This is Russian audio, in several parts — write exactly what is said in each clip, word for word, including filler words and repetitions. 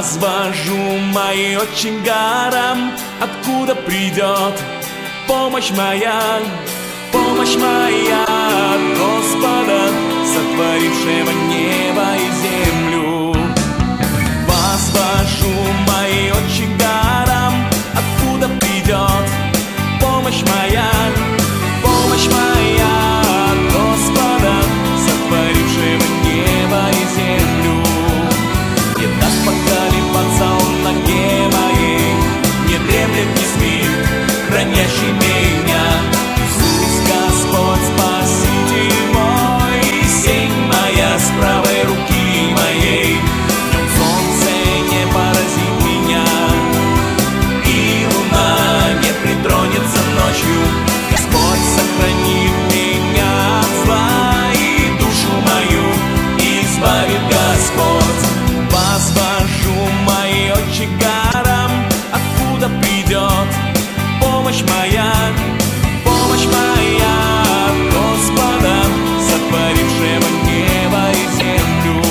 Возвожу мои очи горам, откуда придет помощь моя, помощь моя от Господа, сотворившего небо и землю. Возвожу мои очи горам, откуда придет помощь моя, помощь моя от Господа, сотворившего небо и землю. Не даст поколебаться он ноге моей, не дремлет, не спит, хранящий меня. Иисус Господь, Спаситель мой, сень моя с правой руки моей. Днем солнце не поразит меня, и луна не притронется ночью. Господь сохранит меня от зла, и душу мою избавит Господь. Возвожу мои очи горам, откуда придет помощь моя, помощь моя от Господа, сотворившего небо и землю.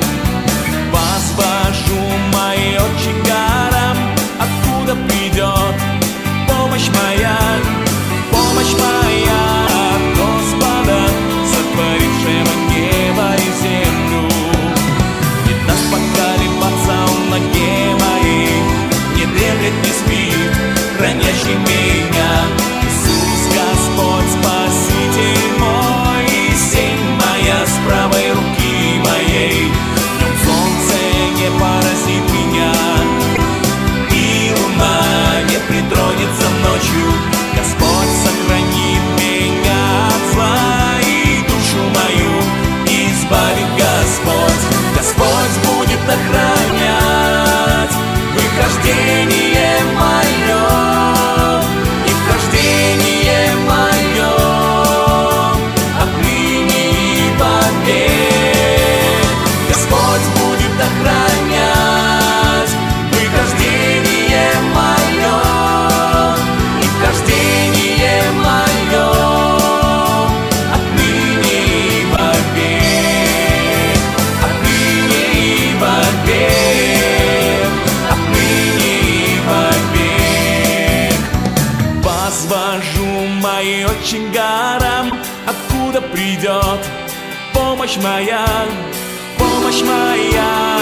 Возвожу мои очи горам, откуда придет помощь моя, помощь моя от Господа, сотворившего небо и землю. Не даст поколебаться он ноге моей, не дремлет, не спит, хранящий меня. Иисус Господь, Спаситель мой, сень моя с правой руки моей. Днем солнце не поразит меня, и луна не притронется ночью. Господь сохранит меня от зла, и душу мою избавит Господь. Господь будет охранять выхождение мое и вхождение мое отныне и вовек. Господь будет охранять выхождение мое и вхождение мое отныне и вовек, отныне и вовек, отныне и вовек. Возвожу мои очи горам, откуда придет помощь моя, помощь моя